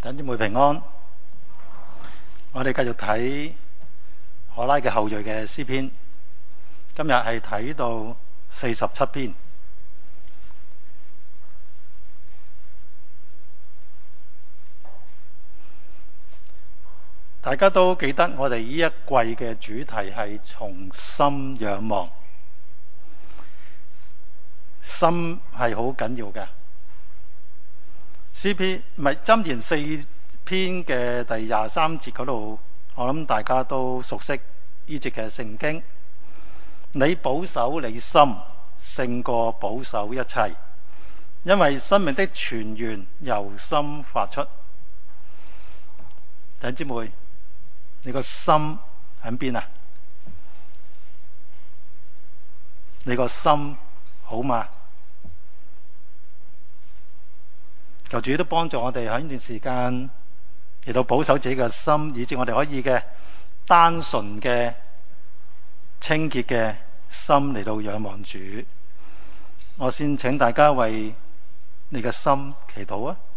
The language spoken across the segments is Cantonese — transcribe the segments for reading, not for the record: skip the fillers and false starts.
弟兄姊妹平安。我哋繼續睇可拉嘅後裔嘅詩篇，今日係睇到47篇。大家都記得我哋呢一季嘅主題係從心仰望，心係好緊要嘅。詩篇唔係箴言4篇嘅第23節嗰度，我諗大家都熟悉呢節嘅聖經。你保守你心，勝過保守一切，因為生命的泉源由心發出。弟兄姊妹，你個心喺邊啊？你個心好嗎？求主都幫助我哋喺呢段時間嚟到保守自己嘅心，以致我哋可以嘅單純嘅清潔嘅心嚟到仰望主。我先請大家為你嘅心祈禱啊！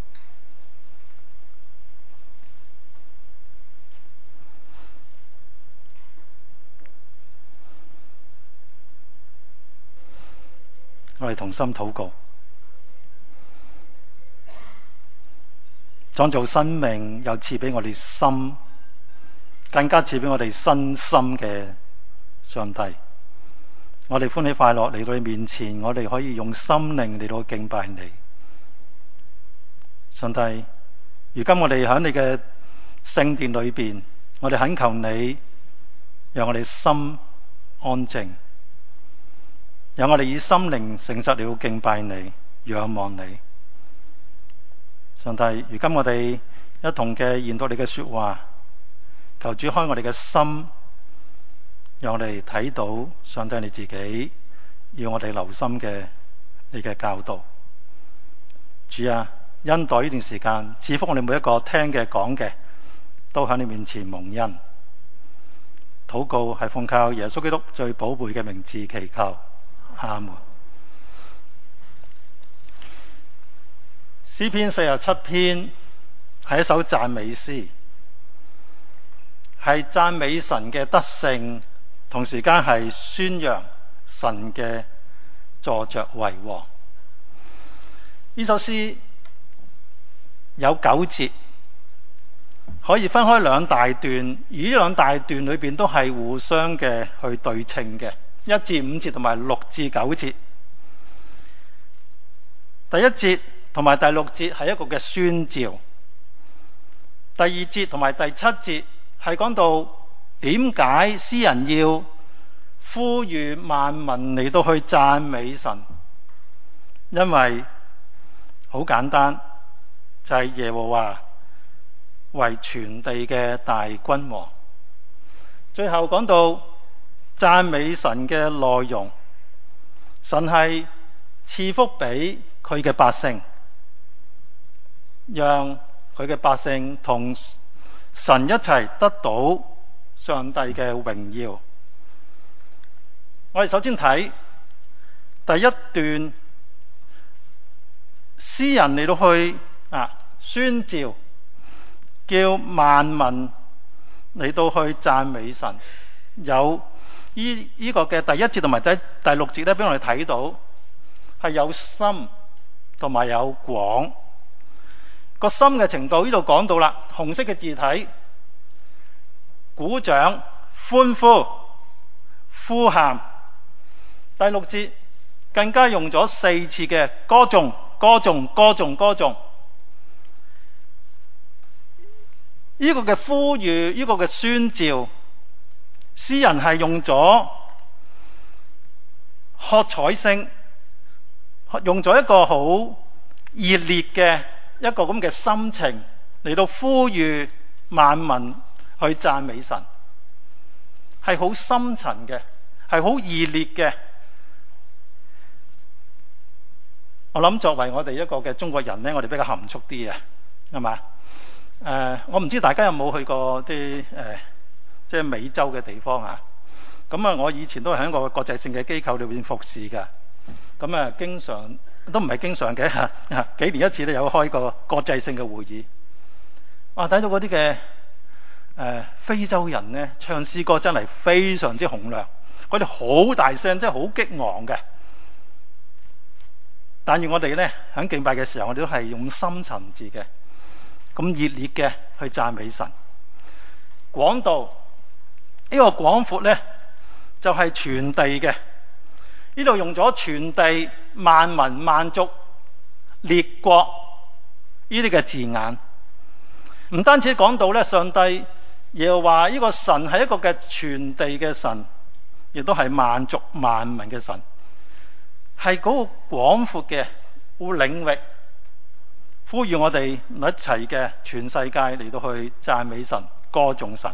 我哋同心禱告。創造生命又賜俾我哋心，更加賜俾我哋身心嘅上帝。我哋歡喜快樂嚟到你面前，我哋可以用心靈嚟到敬拜你。上帝，如今我哋喺你嘅聖殿裏邊，我哋懇求你，讓我哋心安靜，讓我哋以心靈誠實嚟到敬拜你，仰望你。上帝，如今我哋一同嘅研讀你嘅說話，求主開我哋嘅心，讓我哋睇到上帝你自己要我哋留心嘅你嘅教導。主啊，恩待呢段時間，賜福我哋每一個聽嘅講嘅，都喺你面前蒙恩。禱告係奉靠耶穌基督最寶貝嘅名字祈求，阿門。詩篇47篇係一首讚美詩，係讚美神嘅德性，同時間係宣揚神嘅坐着為王。呢首詩有9節，可以分開兩大段，而呢兩大段裏邊都係互相嘅去對稱嘅，1至5節同埋6至9節。第一節同埋第6節係一個嘅宣召，第2節同埋第7節係講到點解詩人要呼籲萬民嚟到去讚美神，因為好簡單，就係耶和華為全地嘅大君王。最後講到讚美神嘅內容，神係賜福俾佢嘅百姓，讓佢嘅百姓同神一齊得到上帝嘅榮耀。我哋首先睇第一段，詩人嚟到去宣召，叫萬民嚟到去讚美神。有呢個嘅第1節同埋第6節咧，俾我哋睇到係有深同埋有廣。個深嘅程度呢度講到啦，紅色嘅字體，鼓掌、歡呼、呼喊。第6節更加用咗4次嘅歌頌、歌頌、歌頌、歌頌。呢個嘅呼籲，呢個嘅宣召，詩人係用咗喝彩聲，用咗一個好熱烈嘅一個咁嘅心情嚟到呼籲萬民去讚美神，係好深沉嘅，係好熱烈嘅。我諗作為我哋一個嘅中國人呢，我哋比較含蓄啲啊，係嘛？我唔知大家有冇去過啲即係美洲嘅地方啊？咁啊，我以前都係喺一個國際性嘅機構裏邊服侍㗎。咁啊，經常都唔係經常嘅，幾年一次都有開個國際性嘅會議。 睇到嗰啲嘅非洲人呢，唱詩歌真係非常之洪亮，佢哋好大聲，真係好激昂嘅。但願我哋呢，喺敬拜嘅時候，我哋都係用深層次嘅、咁熱烈嘅去讚美神。廣度呢個廣闊呢，就係全地嘅。呢度用咗全地、萬民、萬族、列國呢啲嘅字眼，唔單止講到咧，上帝耶和華呢個神係一個嘅全地嘅神，亦都係萬族萬民嘅神，係嗰個廣闊嘅領域，呼籲我哋一齊嘅全世界嚟到去讚美神、歌頌神。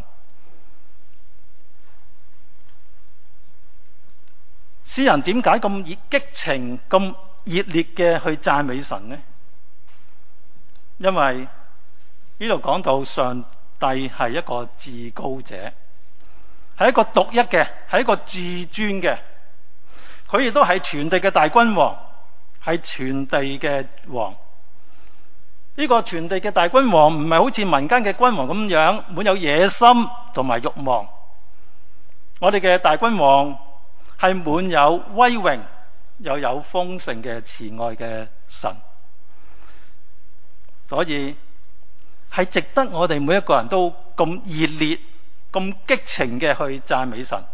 詩人點解咁激情、咁熱烈嘅去讚美神呢？因為呢度講到上帝係一個至高者，係一個獨一嘅，係一個至尊嘅。佢亦都係全地嘅大君王，係全地嘅王。呢個全地嘅大君王唔係好似民間嘅君王咁樣滿有野心同埋慾望。我哋嘅大君王係滿有威榮又有豐盛嘅慈愛嘅神，所以係值得我哋每一個人都咁熱烈、咁激情嘅去讚美神。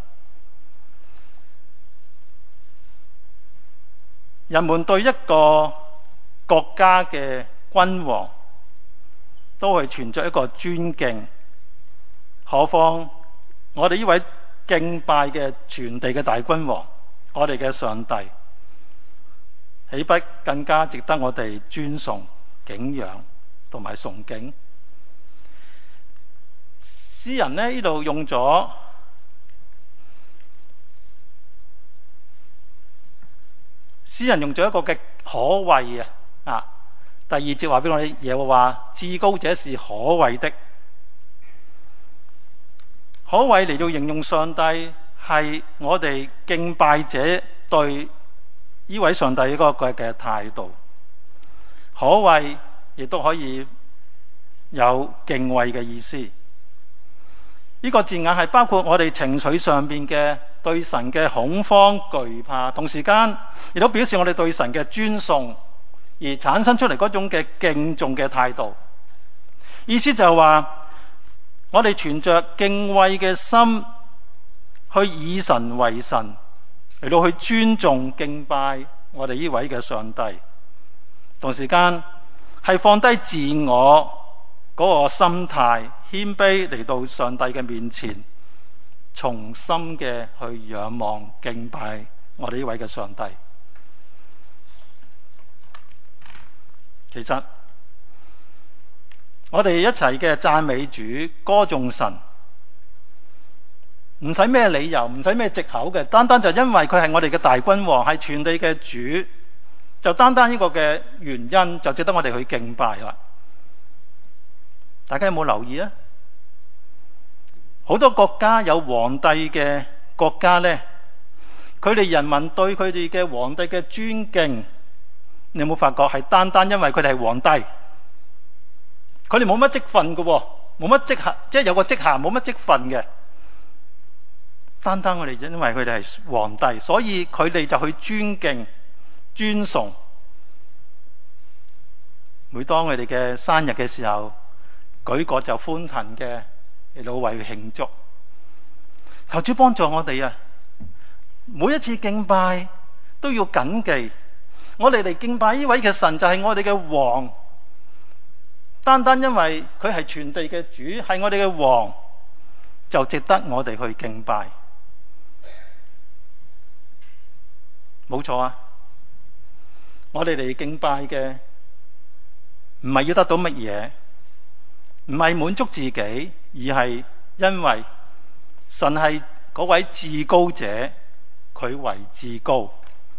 人們對一個國家嘅君王都係存在一個尊敬，何況我哋呢位敬拜嘅全地嘅大君王，我哋嘅上帝，豈不更加值得我哋尊崇、敬仰同埋崇敬？詩人呢度用咗一個嘅可畏啊！第二節話俾我哋，耶和華至高者是可畏的。可畏嚟到形容上帝係我哋敬拜者對呢位上帝一個嘅態度。可畏亦都可以有敬畏嘅意思。呢個字眼係包括我哋情緒上邊嘅對神嘅恐慌懼怕，同時間亦都表示我哋對神嘅尊崇，而產生出嚟嗰種嘅敬重嘅態度。意思就係話，我哋存着敬畏嘅心去以神為神，嚟到去尊重敬拜我哋呢位嘅上帝，同時間係放低自我嗰個心態，謙卑嚟到上帝嘅面前，從心嘅去仰望敬拜我哋呢位嘅上帝。其實我哋一齊嘅讚美主、歌頌神，唔使咩理由，唔使咩藉口嘅，單單就因為佢係我哋嘅大君王，係全地嘅主，就單單呢個嘅原因就值得我哋去敬拜啦。大家有冇留意啊？好多國家有皇帝嘅國家呢，佢哋人民對佢哋嘅皇帝嘅尊敬，你有冇發覺係單單因為佢哋係皇帝？佢哋冇乜職分嘅，冇乜職銜，即係有個職銜，冇乜職分嘅。單單我哋因為佢哋係皇帝，所以佢哋就去尊敬、尊崇。每當佢哋嘅生日嘅時候，舉國就歡騰嘅嚟到為佢慶祝。求主幫助我哋啊！每一次敬拜都要謹記，我哋嚟敬拜呢位嘅神就係我哋嘅王。單單因為佢係全地嘅主，係我哋嘅王，就值得我哋去敬拜。冇錯啊！我哋嚟敬拜嘅唔係要得到乜嘢，唔係滿足自己，而係因為神係嗰位至高者，佢為至高。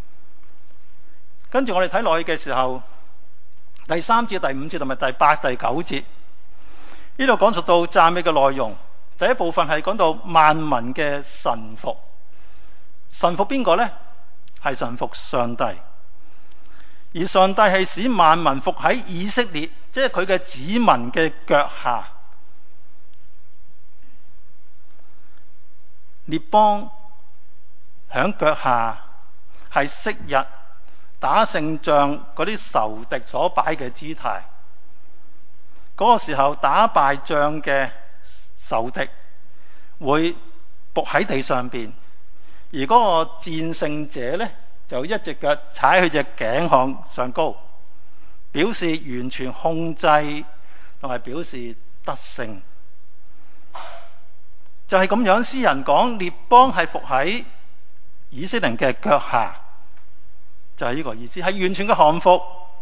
跟住我哋睇落去嘅時候，第3節、第5節同埋第8、第9節，呢度講述到讚美嘅內容。第一部分係講到萬民嘅臣服，臣服邊個呢？係臣服上帝。而上帝係使萬民服喺以色列即係佢嘅子民嘅腳下。列邦響腳下係昔日打勝仗嗰啲仇敵所擺嘅姿態。嗰個時候打敗仗嘅仇敵會伏喺地上邊，而嗰個戰勝者呢，就一隻腳踩去隻頸項上高，表示完全控制同埋表示得勝。就係咁樣，詩人講列邦係伏喺以色列人嘅腳下，就係呢個意思，係完全嘅降服。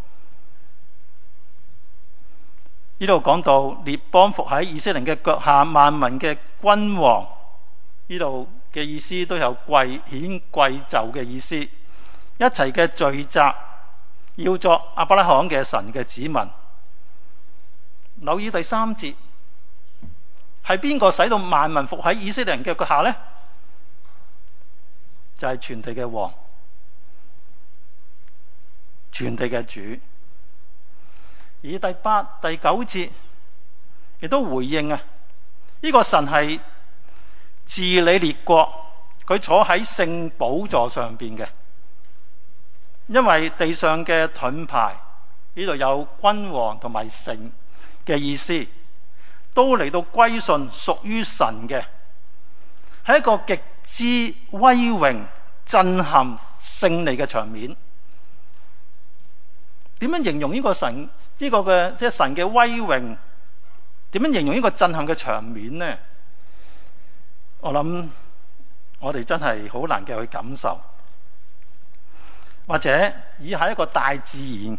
呢度講到列邦伏喺以色列人嘅腳下，萬民嘅君王，呢度嘅意思都有貴顯貴胄嘅意思，一齊嘅聚集，要作亞伯拉罕嘅神嘅子民。留意第3節，係邊個使到萬民伏喺以色列人嘅腳下呢？就係全地嘅王，全地嘅主。而第8、第9節亦都回應啊，呢個神係治理列國，佢坐喺聖寶座上邊嘅。因為地上嘅盾牌呢度有君王同埋城嘅意思，都嚟到歸順屬於神嘅，係一個極之威榮、震撼、勝利嘅場面。點樣形容呢個神呢個嘅即係神嘅威榮？點樣形容呢個震撼嘅場面呢？我諗我哋真係好難嘅去感受，或者以下一個大自然，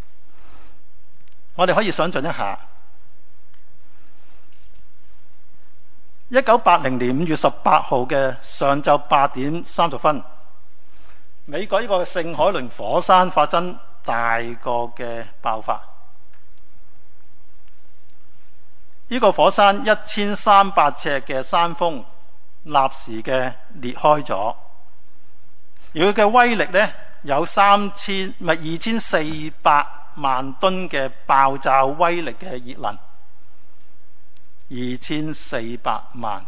我哋可以想象一下。1980年5月18號嘅上晝8點30分，美國呢個聖海倫火山發生大個嘅爆發。呢個火山1300尺嘅山峰立時嘅裂開咗，而佢嘅威力呢，有2400萬噸嘅爆炸威力嘅熱能，2400萬。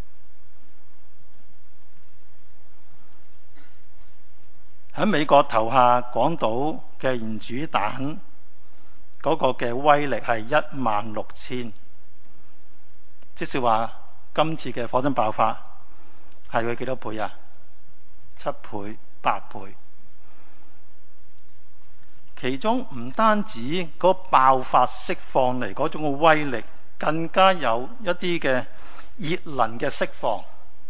喺美國投下廣島嘅原子彈嗰個嘅威力係16000，即是話今次嘅火山爆發係佢幾多倍啊？7倍、8倍。其中唔單止嗰爆發釋放嚟嗰種嘅威力，更加有一啲嘅熱能嘅釋放。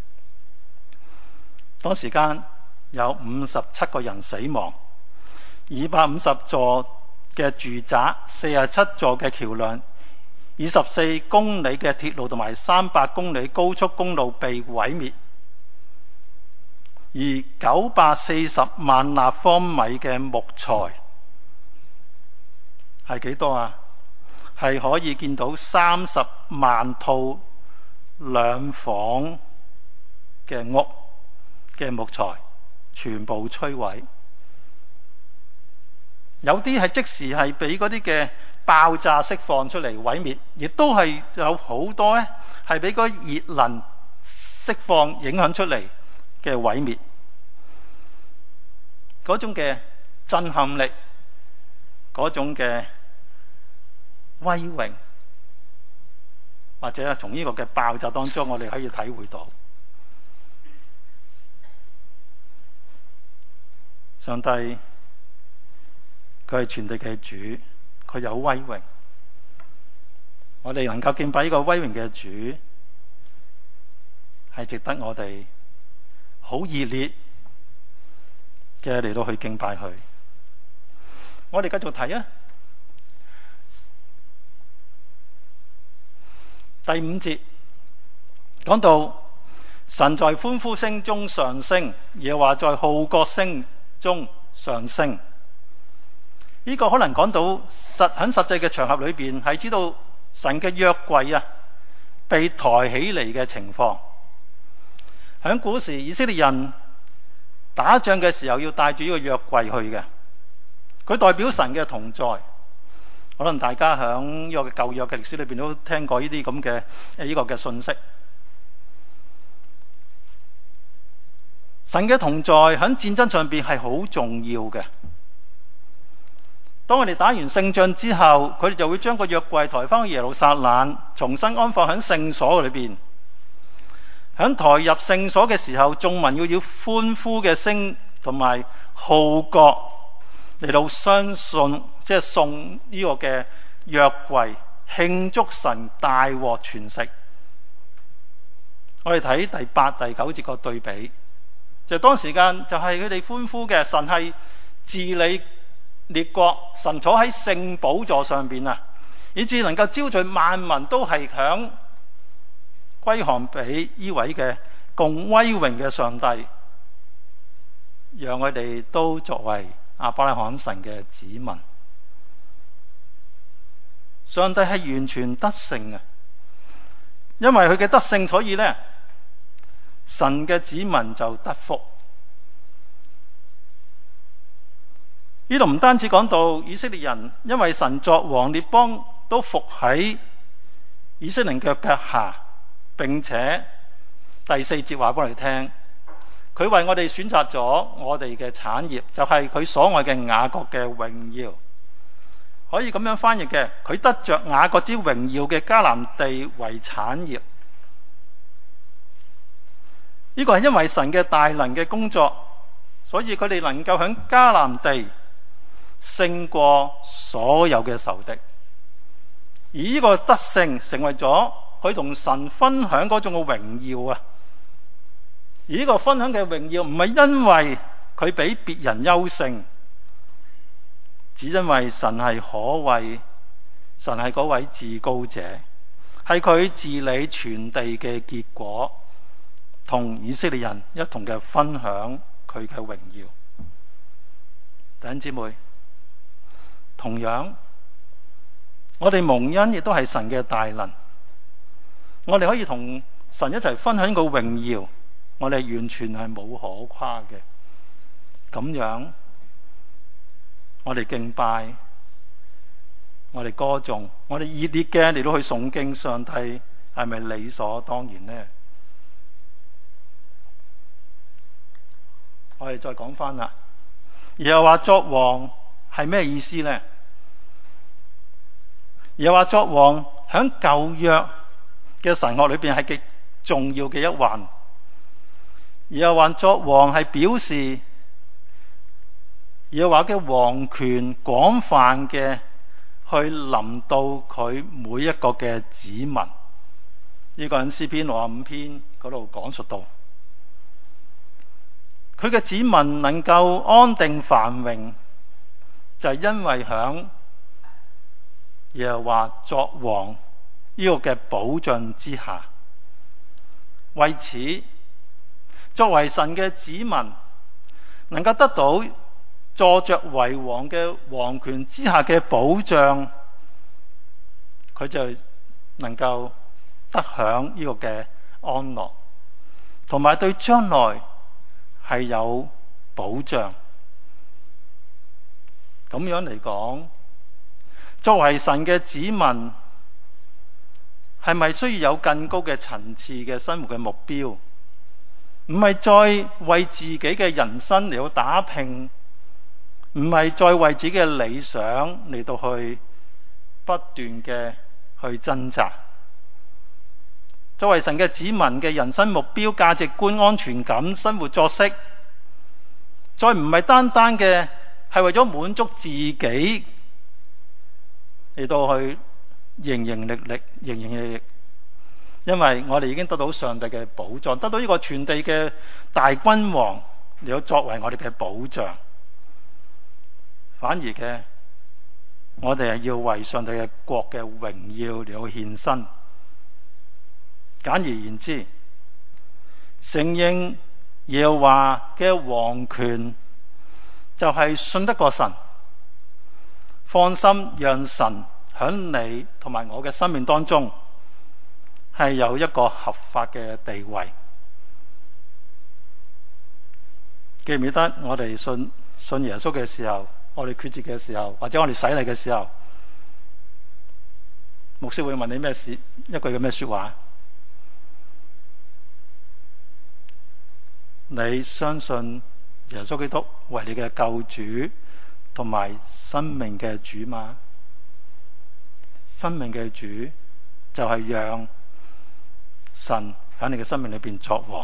當時間有57個人死亡，250座嘅住宅，47座嘅橋梁，24公里嘅鐵路同埋300公里高速公路被毀滅，而940萬立方米嘅木材係幾多啊？係可以見到30萬套兩房嘅屋嘅木材全部摧毀。有啲係即時係俾嗰啲嘅爆炸釋放出嚟毀滅，亦都係有好多呢係俾嗰熱能釋放影響出嚟嘅毀滅。嗰種嘅震撼力，嗰種嘅威榮，或者從呢個嘅爆炸當中，我哋可以體會到上帝佢係全地嘅主，佢有威榮。我哋能夠敬拜呢個威榮嘅主，係值得我哋好熱烈嘅嚟到去敬拜佢。我哋繼續睇啊，第5節講到神在歡呼聲中上升，耶和華在號角聲中上升。呢個可能講到喺實際嘅場合裏邊，係知道神嘅約櫃啊被抬起嚟嘅情況。喺古時以色列人打仗嘅時候要帶住呢個約櫃去嘅，佢代表神嘅同在。 可能大家響呢個舊約嘅歷史裏邊都聽過呢啲咁嘅呢個嘅信息。神嘅同在喺戰爭上邊係好重要嘅。當我哋打完勝仗之後，佢哋就會將個約櫃抬翻去耶路撒冷，重新安放喺聖所裏邊。喺抬入聖所嘅時候，眾民要歡呼嘅聲同埋號角嚟到相信，即係送呢個嘅約櫃，慶祝神大獲全勝。我哋睇第8、第9節個對比，就當時間就係佢哋歡呼嘅，神係治理列國，神坐喺聖寶座上邊啊，以致能夠招聚萬民都係響歸降俾呢位嘅共威榮嘅上帝，讓佢哋都作為亞伯拉罕神嘅子民。上帝係完全得勝嘅，因為佢嘅得勝，所以呢，神嘅子民就得福。呢度唔單止講到以色列人因為神作王，列邦都服喺以色列人嘅腳下，並且第4節話俾我哋聽，佢為我哋選擇咗我哋嘅產業，就係佢所愛嘅雅各嘅榮耀。可以咁樣翻譯嘅，佢得着雅各之榮耀嘅迦南地為產業。呢個係因為神嘅大能嘅工作，所以佢哋能夠喺迦南地勝過所有嘅仇敵。而呢個得勝成為咗佢同神分享嗰種嘅榮耀啊！而呢個分享嘅榮耀唔係因為佢比別人優勝，只因為神係可畏，神係嗰位至高者，係佢治理全地嘅結果，同以色列人一同嘅分享佢嘅榮耀。弟兄姊妹，同樣我哋蒙恩亦都係神嘅大能，我哋可以同神一齊分享個榮耀，我哋完全係冇可誇嘅。咁樣我哋敬拜，我哋歌頌，我哋熱烈嘅嚟到去誦經上帝，係咪理所當然呢？我哋再講翻啦，耶和華作王係咩意思呢？耶和華作王喺舊約嘅神學裏邊係極重要嘅一環。耶和華作王係表示耶和華嘅王權廣泛嘅去臨到佢每一個嘅子民。呢個喺詩篇65篇嗰度講述到，佢嘅子民能夠安定繁榮，就係因為響耶和華作王呢個嘅保障之下。為此，作為神嘅子民，能夠得到坐着為王嘅王權之下嘅保障，佢就能夠得享呢個嘅安樂，同埋對將來係有保障。咁樣嚟講，作為神嘅子民，係咪需要有更高嘅層次嘅生活嘅目標？唔係再為自己嘅人生嚟到打拼，唔係再為自己嘅理想嚟到去不斷嘅去掙扎。作為神嘅子民嘅人生目標、價值觀、安全感、生活作息，再唔係單單嘅係為咗滿足自己嚟到去營營役役，因為我哋已經得到上帝嘅保障，得到呢個全地嘅大君王嚟到作為我哋嘅保障。反而嘅，我哋係要為上帝嘅國嘅榮耀嚟到獻身。簡而言之，承認耶和華嘅王權，就係信得過神，放心讓神喺你同埋我嘅生命當中係有一個合法嘅地位。記唔記得我哋信耶穌嘅時候，我哋決志嘅時候，或者我哋洗禮嘅時候， 牧師會問你咩事？一句嘅咩說話？你相信耶穌基督為你嘅救主同埋生命嘅主嗎？生命嘅主就係讓神喺你嘅生命裏邊作王。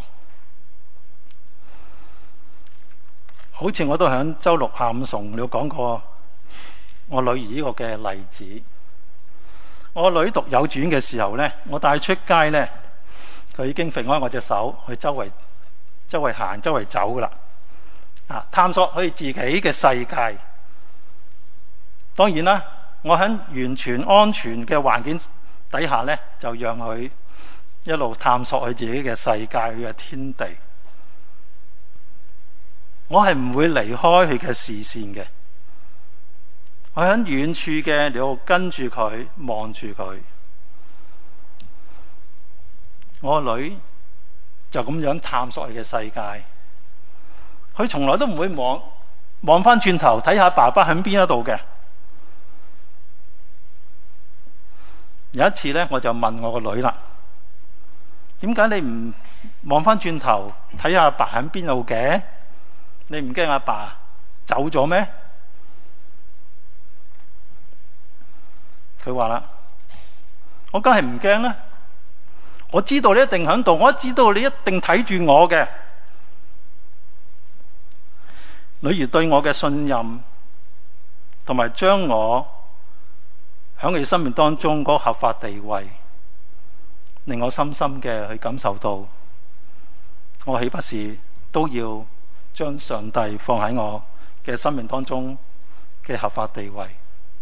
好似我都喺周六下午崇你講過我女兒呢個嘅例子。我女讀幼稚園嘅時候呢，我帶出街呢，佢已經揈開我隻手去周圍行、周圍走噶啦，探索佢自己嘅世界。當然啦，我喺完全安全嘅環境底下呢，就讓佢一路探索佢自己嘅世界、佢嘅天地。我係唔會離開佢嘅視線嘅，我喺遠處嘅嚟到跟住佢，望住佢。我個女就咁樣探索佢嘅世界，佢從來都唔會望翻轉頭睇下爸爸喺邊一度嘅。有一次呢，我就問我個女啦：點解你唔望翻轉頭睇下阿爸喺邊度嘅？你唔驚阿爸走咗咩？佢話啦：我梗係唔驚啦，我知道你一定喺度，我知道你一定睇住我嘅。女兒對我嘅信任，同埋將我喺佢生命當中嗰個合法地位，令我深深嘅去感受到，我豈不是都要將上帝放喺我嘅生命當中嘅合法地位？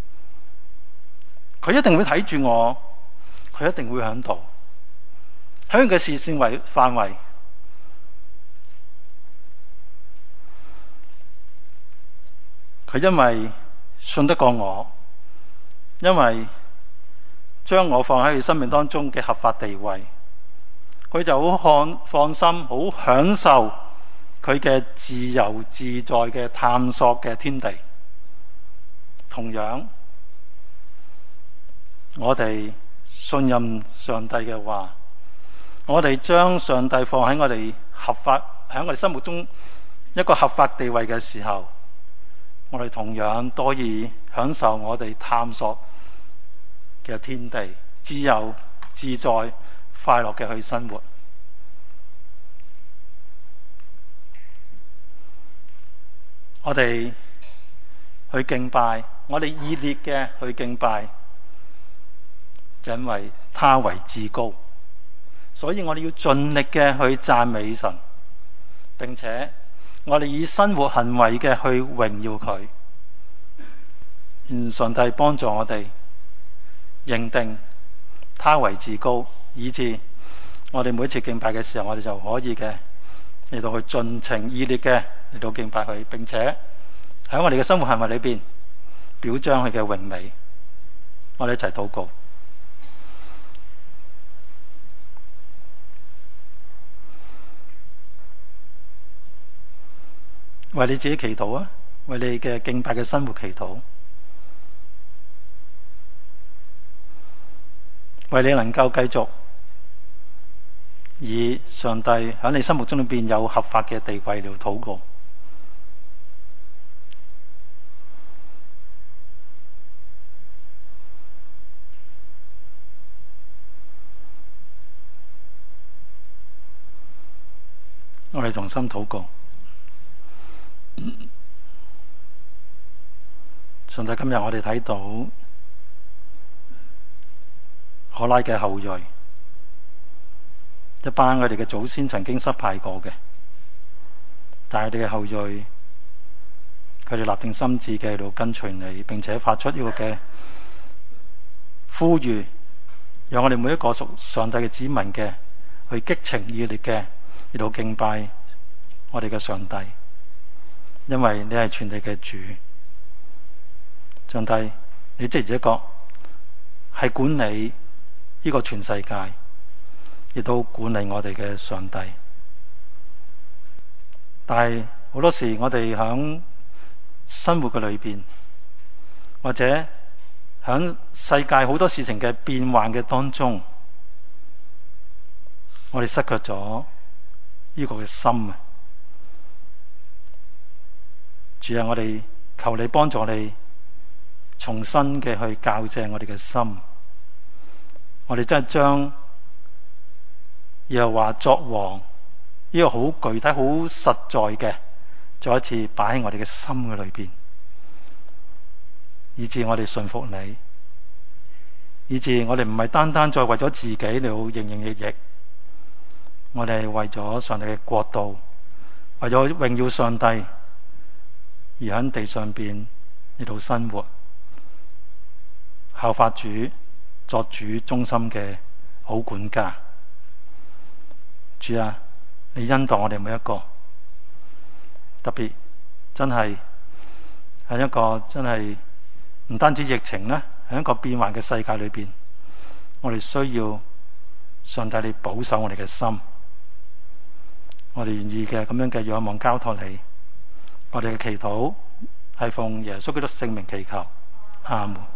佢一定會睇住我，佢一定會喺度，喺佢嘅視線範圍。佢因為信得過我，因為將我放喺佢生命當中嘅合法地位，佢就好放心，好享受佢嘅自由自在嘅探索嘅天地。同樣，我哋信任上帝嘅話，我哋將上帝放喺我哋喺我哋心目中一個合法地位嘅時候，我哋同樣都可以享受我哋探索嘅天地，自由自在快樂嘅去生活。我哋去敬拜，我哋熱烈嘅去敬拜，就因為他為至高，所以我哋要盡力嘅去讚美神，並且我哋以生活行為嘅去榮耀佢。願上帝幫助我哋認定他為至高，以致我哋每一次敬拜嘅時候，我哋就可以嘅嚟到去盡情熱烈嘅嚟到敬拜佢，並且喺我哋嘅生活行為裏邊表彰佢嘅榮美。我哋一齊禱告。為你自己祈禱啊，為你嘅敬拜嘅生活祈禱，為你能夠繼續以上帝喺你心目中裏邊有合法嘅地位嚟禱告。我哋同心禱告。上帝，今日我哋睇到可拉嘅後裔，一班我哋嘅祖先曾經失敗過嘅，但係佢哋嘅後裔，佢哋立定心志嘅喺度跟隨你，並且發出呢個嘅呼籲，讓我哋每一個屬上帝嘅子民嘅去激情熱烈嘅嚟到敬拜我哋嘅上帝，因為你係全地嘅主。上帝，你即係一個係管理呢個全世界，亦都管理我哋嘅上帝。但係好多時我哋喺生活嘅裏邊，或者響世界好多事情嘅變幻嘅當中，我哋失去咗呢個嘅心啊！主啊，我哋求你幫助我哋重新嘅去校正我哋嘅心，我哋真係將耶和華作王呢個好具體、好實在嘅，再一次擺喺我哋嘅心嘅裏邊，以致我哋信服你，以致我哋唔係單單再為咗自己嚟到營營役役，我哋係為咗上帝嘅國度，為咗榮耀上帝而喺地上邊嚟到生活，效法主，作主忠心嘅好管家。主啊，你恩待我哋每一個，特別真係喺一個真係唔單止疫情咧，喺一個變幻嘅世界裏邊，我哋需要上帝你保守我哋嘅心，我哋願意嘅咁樣嘅仰望交託你，我哋嘅祈禱係奉耶穌基督聖名祈求，阿門。